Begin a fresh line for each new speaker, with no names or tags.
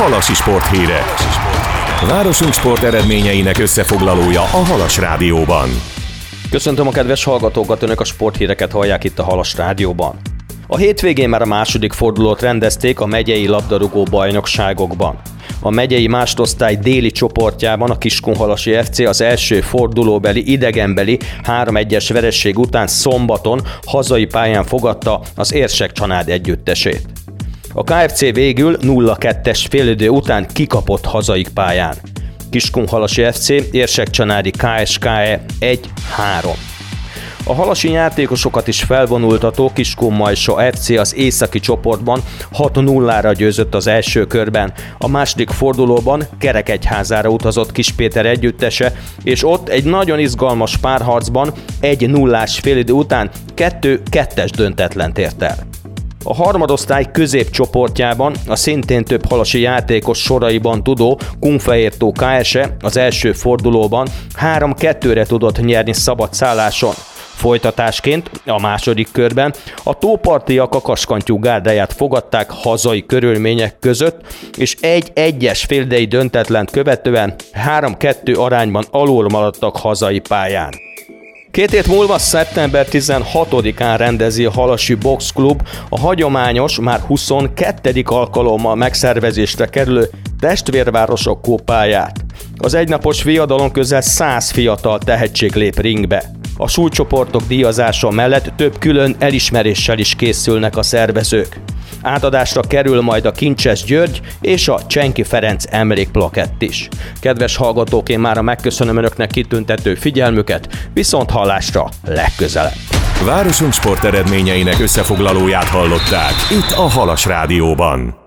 Halasi sporthírek. Városunk sport eredményeinek összefoglalója a Halas Rádióban.
Köszöntöm a kedves hallgatókat, önök a sporthíreket hallják itt a Halas Rádióban. A hétvégén már a második fordulót rendezték a megyei labdarúgó bajnokságokban. A megyei másodosztály déli csoportjában a Kiskunhalasi FC az első fordulóbeli idegenbeli 3-1-es vereség után szombaton hazai pályán fogadta az Érsek-Csanád együttesét. A KFC végül 0-2-es félidő után kikapott hazai pályán. Kiskunhalasi FC, Érsek-Csanádi KSKE 1-3. A halasi játékosokat is felvonultató Kiskunmajsa FC az északi csoportban 6-0-ra győzött az első körben. A második fordulóban Kerekegyházára utazott Kispéter együttese, és ott egy nagyon izgalmas párharcban 1-0-ás félidő után 2-2-es döntetlent ért el. A harmadosztály középcsoportjában a szintén több halasi játékos soraiban tudó Kunfehértó KSE az első fordulóban 3-2-re tudott nyerni szabad szálláson. Folytatásként a második körben a tópartiak a Kaskantyú gárdáját fogadták hazai körülmények között, és 1-1-es félidei döntetlent követően 3-2 arányban alul maradtak hazai pályán. 2 hét múlva szeptember 16-án rendezi a Halasi Box Klub a hagyományos, már 22. alkalommal megszervezésre kerülő Testvérvárosok kupáját. Az egynapos viadalon közel 100 fiatal tehetség lép ringbe. A súlycsoportok díjazása mellett több külön elismeréssel is készülnek a szervezők. Átadásra kerül majd a Kincses György és a Csenki Ferenc emlékplakett is. Kedves hallgatók, én mára megköszönöm önöknek kitüntető figyelmüket, viszont hallásra legközelebb.
Városunk sport eredményeinek összefoglalóját hallották itt a Halas Rádióban.